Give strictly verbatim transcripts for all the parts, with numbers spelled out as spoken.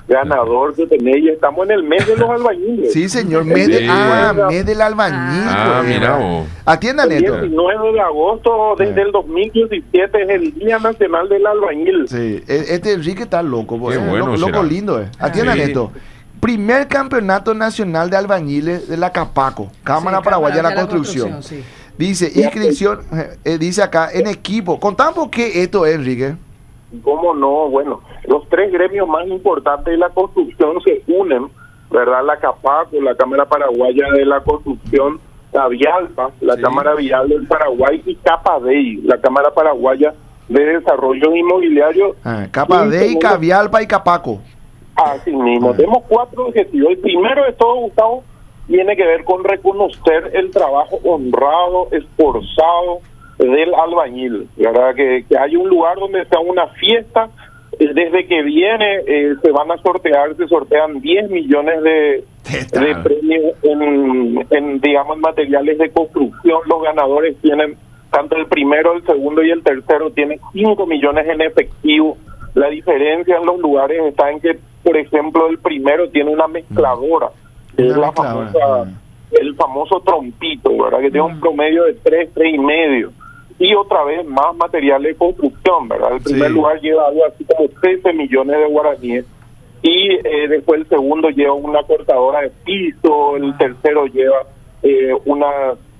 ganador que tenés, y estamos en el mes de los albañiles. Sí, señor, mes, de, Sí. ah, mes del albañil. Ah, pues. mira vos. Atiendan El esto. diecinueve de agosto desde el dos mil diecisiete es el Día Nacional del Albañil. Sí, e- este Enrique está loco, pues, Qué eh, bueno loco, loco será. lindo, eh. Atiendan Sí. esto. Primer campeonato nacional de albañiles de la Capaco, Cámara Sí, Paraguaya de la, de la Construcción. Construcción, sí. Dice, inscripción, eh, eh, dice acá, en equipo. Contame por qué esto es, Enrique. ¿Cómo no? Bueno, los tres gremios más importantes de la construcción se unen, ¿verdad? La CAPACO, la Cámara Paraguaya de la Construcción, la Vialpa, la Sí. Cámara Vial del Paraguay, y CAPADEI, la Cámara Paraguaya de Desarrollo Inmobiliario. Ah, Capadei, Y Cavialpa y Capaco. Así mismo, tenemos cuatro objetivos. El primero de todo, Gustavo, tiene que ver con reconocer el trabajo honrado, esforzado del albañil, ¿verdad? Que, que hay un lugar donde sea una fiesta. eh, Desde que viene eh, se van a sortear, se sortean diez millones de, Teta. de premios en, en, digamos, materiales de construcción. Los ganadores tienen, tanto el primero, el segundo y el tercero, tienen cinco millones en efectivo. La diferencia en los lugares está en que, por ejemplo, el primero tiene una mezcladora, que Una es la mezcladora, famosa, mm. el famoso trompito, ¿verdad? Que tiene un promedio de tres, tres y medio. Y otra vez más materiales de construcción, ¿verdad? El primer Sí. lugar lleva algo así como trece millones de guaraníes. Y eh, después el segundo lleva una cortadora de piso, el tercero lleva eh, una,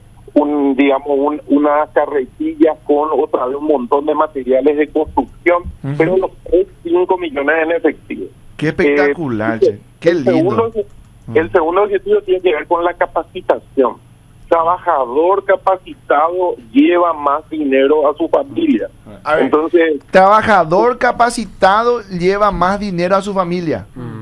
un digamos, un, una carretilla con otra vez un montón de materiales de construcción, Ujú. pero los tres, cinco millones en efectivo. Qué espectacular, Eh, che. Qué el lindo. Segundo, el segundo objetivo tiene que ver con la capacitación. Trabajador capacitado lleva más dinero a su familia. A ver. Entonces, Trabajador capacitado lleva más dinero a su familia.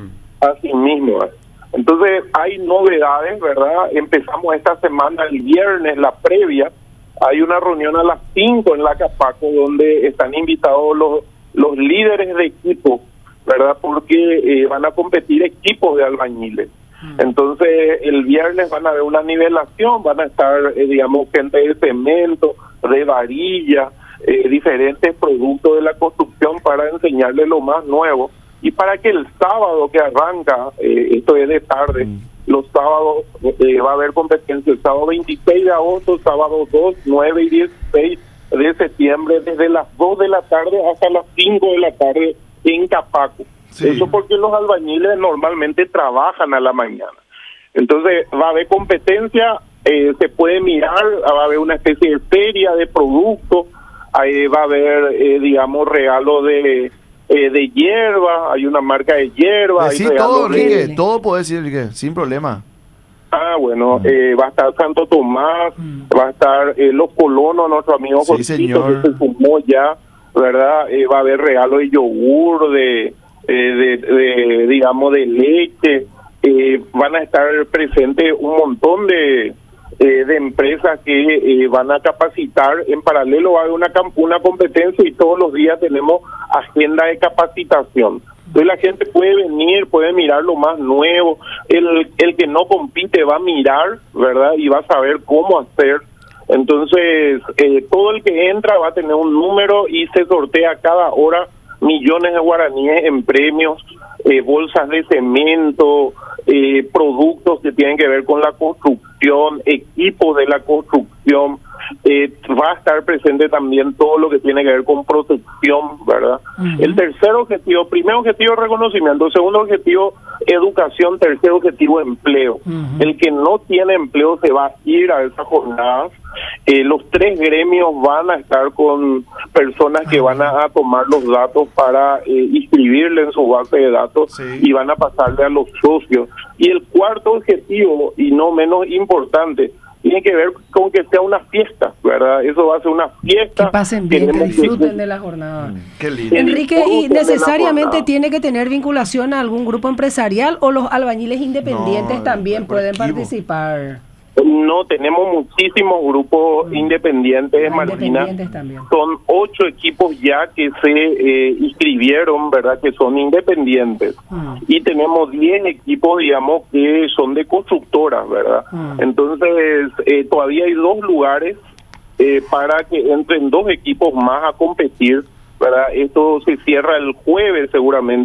así mismo es. Entonces, hay novedades, ¿verdad? Empezamos esta semana, el viernes, la previa. Hay una reunión a las cinco en la Capaco donde están invitados los, los líderes de equipo, ¿verdad? Porque eh, van a competir equipos de albañiles. Entonces, el viernes van a haber una nivelación, van a estar, eh, digamos, gente de cemento, de varilla, eh, diferentes productos de la construcción para enseñarles lo más nuevo. Y para que el sábado que arranca, eh, esto es de tarde, Mm. los sábados eh, va a haber competencia el sábado veintiséis de agosto, sábado dos, nueve y dieciséis de septiembre, desde las dos de la tarde hasta las cinco de la tarde en Capaco. Sí. Eso porque los albañiles normalmente trabajan a la mañana. Entonces va a haber competencia, eh, se puede mirar, va a haber una especie de feria de productos, ahí va a haber, eh, digamos, regalo de eh, de hierba, hay una marca de hierba. hay Decí regalo todo, de- Enrique. Todo puede decir, Enrique, sin problema. Ah, bueno, eh, va a estar Santo Tomás, va a estar eh, Los Colonos, nuestro amigo Sí, Jorgito, señor. que se sumó ya, ¿verdad? Eh, va a haber regalo de yogur, de, eh, de, de, digamos, de leche. Eh, van a estar presentes un montón de, eh, de empresas que eh, van a capacitar. En paralelo va a haber una, cam- una competencia y todos los días tenemos agenda de capacitación. Entonces la gente puede venir, puede mirar lo más nuevo. El, el que no compite va a mirar, ¿verdad? Y va a saber cómo hacer. Entonces, eh, todo el que entra va a tener un número y se sortea cada hora millones de guaraníes en premios, eh, bolsas de cemento, eh, productos que tienen que ver con la construcción, equipos de la construcción. Eh, va a estar presente también todo lo que tiene que ver con protección, ¿verdad? Ujú. El tercer objetivo, primer objetivo, reconocimiento; segundo objetivo, educación; tercer objetivo, empleo. Ujú. El que no tiene empleo se va a ir a esa jornada. Eh, los tres gremios van a estar con personas que van a, a tomar los datos para eh, inscribirle en su base de datos, Sí. y van a pasarle a los socios. Y el cuarto objetivo, y no menos importante, tiene que ver con que sea una fiesta, ¿verdad? Eso va a ser una fiesta. Que pasen bien, que Queremos disfruten de la jornada. Qué lindo. Enrique, ¿y disfruten de la necesariamente jornada. tiene que tener vinculación a algún grupo empresarial o los albañiles independientes No, también por pueden equipo. participar? No, tenemos muchísimos grupos independientes, Ah, Martina. independientes también. Son ocho equipos ya que se eh, inscribieron, ¿verdad? Que son independientes. Mm. Y tenemos diez equipos, digamos, que son de constructoras, ¿verdad? Mm. Entonces, eh, todavía hay dos lugares eh, para que entren dos equipos más a competir, ¿verdad? Esto se cierra el jueves seguramente,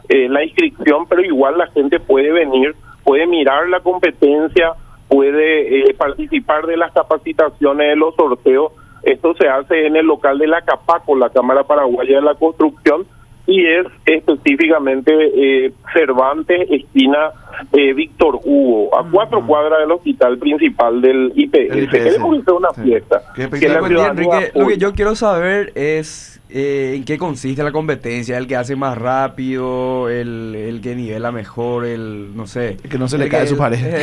eh, la inscripción, pero igual la gente puede venir, puede mirar la competencia, puede eh, participar de las capacitaciones, de los sorteos. Esto se hace en el local de la CAPACO, la Cámara Paraguaya de la Construcción, y es específicamente eh, Cervantes, esquina eh, Víctor Hugo, a cuatro uh-huh. cuadras del hospital principal del I P S. Queremos hacer una fiesta. Sí. Que la día, Enrique, lo que yo quiero saber es eh, en qué consiste la competencia, el que hace más rápido, el, el que nivela mejor, el no sé. El que no se le cae que, su pareja.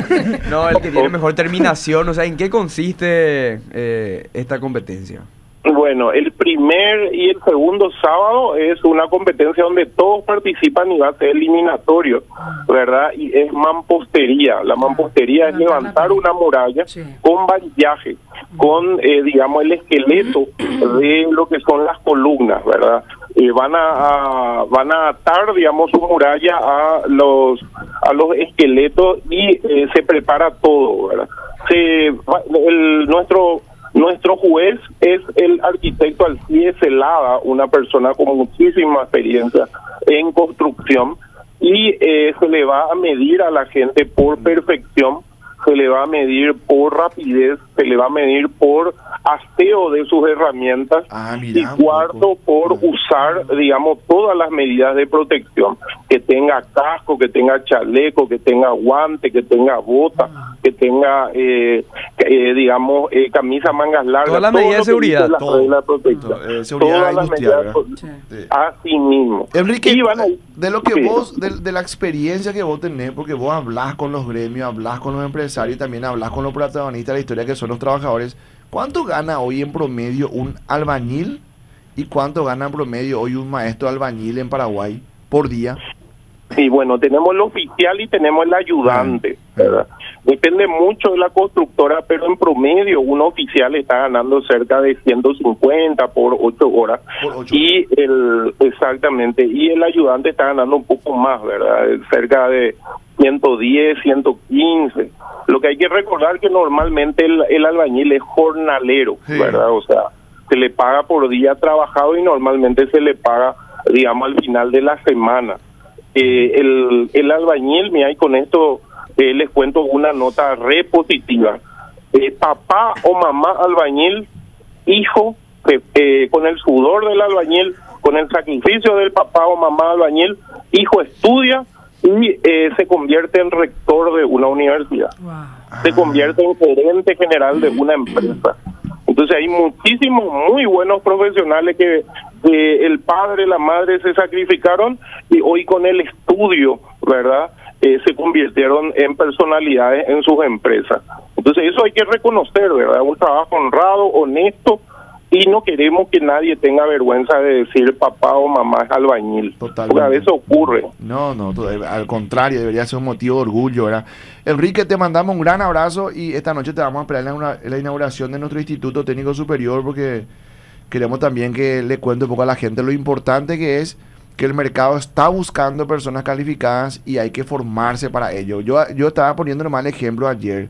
No, el que tiene mejor terminación, o sea, ¿en qué consiste eh, esta competencia? Bueno, el primer y el segundo sábado es una competencia donde todos participan y va a ser eliminatorio, ¿verdad? Y es mampostería. La mampostería es levantar una muralla sí. con varillaje, con, eh, digamos, el esqueleto de lo que son las columnas, ¿verdad? Eh, van a, a van a atar, digamos, su muralla a los a los esqueletos y eh, se prepara todo, ¿verdad? Se, el, nuestro Nuestro juez es el arquitecto Alcides Celada, una persona con muchísima experiencia en construcción, y eh, se le va a medir a la gente por perfección, se le va a medir por rapidez, se le va a medir por aseo de sus herramientas ah, mira, y cuarto por usar, digamos, todas las medidas de protección, que tenga casco, que tenga chaleco, que tenga guante, que tenga bota, que tenga, eh, eh, digamos, eh, camisa mangas largas. Todas las medidas de seguridad. Las todo, reglas de protección. Todo, eh, seguridad todas las medidas sí. de así mismo. Enrique, y van a, de lo que sí. vos, de, de la experiencia que vos tenés, porque vos hablás con los gremios, hablás con los empresarios y también hablás con los protagonistas de la historia que son los trabajadores. ¿Cuánto gana hoy en promedio un albañil y cuánto gana en promedio hoy un maestro albañil en Paraguay por día? Sí, bueno, tenemos el oficial y tenemos el ayudante, ¿verdad? Depende mucho de la constructora, pero en promedio un oficial está ganando cerca de ciento cincuenta por ocho horas. Por ocho. Y el exactamente, y el ayudante está ganando un poco más, ¿verdad? Cerca de ciento diez, ciento quince. Lo que hay que recordar que normalmente el, el albañil es jornalero, sí. ¿verdad? O sea, se le paga por día trabajado y normalmente se le paga, digamos, al final de la semana. Eh, el, el albañil, mira, y con esto eh, les cuento una nota re positiva. Eh, papá o mamá albañil, hijo, eh, eh, con el sudor del albañil, con el sacrificio del papá o mamá albañil, hijo estudia y eh, se convierte en rector de una universidad. Wow. Se convierte en gerente general de una empresa. Entonces hay muchísimos muy buenos profesionales que eh, el padre, la madre se sacrificaron y hoy con el estudio, ¿verdad? Eh, se convirtieron en personalidades en sus empresas. Entonces eso hay que reconocer, ¿verdad? Un trabajo honrado, honesto, y no queremos que nadie tenga vergüenza de decir papá o mamá es albañil. Totalmente. Porque a veces ocurre. No, no, al contrario, debería ser un motivo de orgullo, ¿verdad? Enrique, te mandamos un gran abrazo y esta noche te vamos a esperar en la, en la inauguración de nuestro Instituto Técnico Superior, porque queremos también que le cuente un poco a la gente lo importante que es que el mercado está buscando personas calificadas y hay que formarse para ello. Yo, yo estaba poniendo nomás el ejemplo ayer.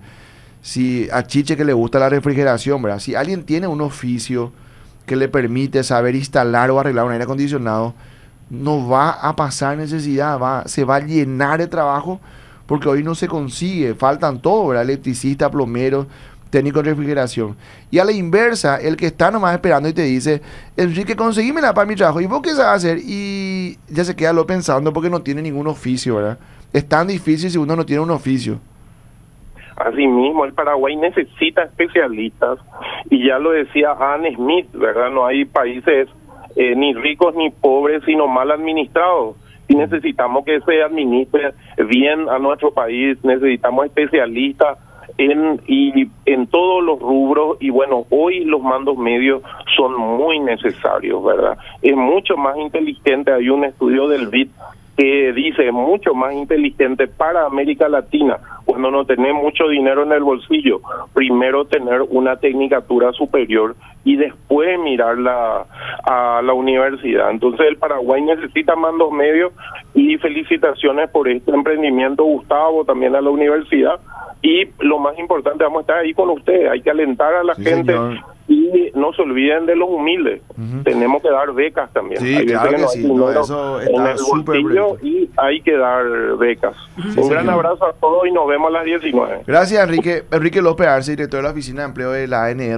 Si a Chiche que le gusta la refrigeración, ¿verdad? Si alguien tiene un oficio que le permite saber instalar o arreglar un aire acondicionado, no va a pasar necesidad, va, se va a llenar de trabajo porque hoy no se consigue, faltan todo, ¿verdad? Electricista, plomero, técnico de refrigeración. Y a la inversa, el que está nomás esperando y te dice, Enrique, conseguímela para mi trabajo, ¿y vos qué sabes hacer? Y ya se queda lo pensando porque no tiene ningún oficio, ¿verdad? Es tan difícil si uno no tiene un oficio. Asimismo, el Paraguay necesita especialistas, y ya lo decía Anne Smith, ¿verdad? No hay países eh, ni ricos ni pobres, sino mal administrados. Y necesitamos que se administre bien a nuestro país, necesitamos especialistas en y en todos los rubros, y bueno, hoy los mandos medios son muy necesarios, ¿verdad? Es mucho más inteligente, hay un estudio del B I D que dice mucho más inteligente para América Latina, cuando no tenés mucho dinero en el bolsillo, primero tener una tecnicatura superior y después mirar la, a la universidad. Entonces el Paraguay necesita mandos medios, y felicitaciones por este emprendimiento, Gustavo, también a la universidad, y lo más importante, vamos a estar ahí con ustedes, hay que alentar a la sí, gente señor. y Y no se olviden de los humildes. Uh-huh. Tenemos que dar becas también. Sí, hay claro que, que sí. No, eso está en el súper bolsillo y hay que dar becas. Sí, Un gran señor. abrazo a todos y nos vemos a las diecinueve. Gracias, Enrique. Enrique López Arce, director de la Oficina de Empleo de la A N R.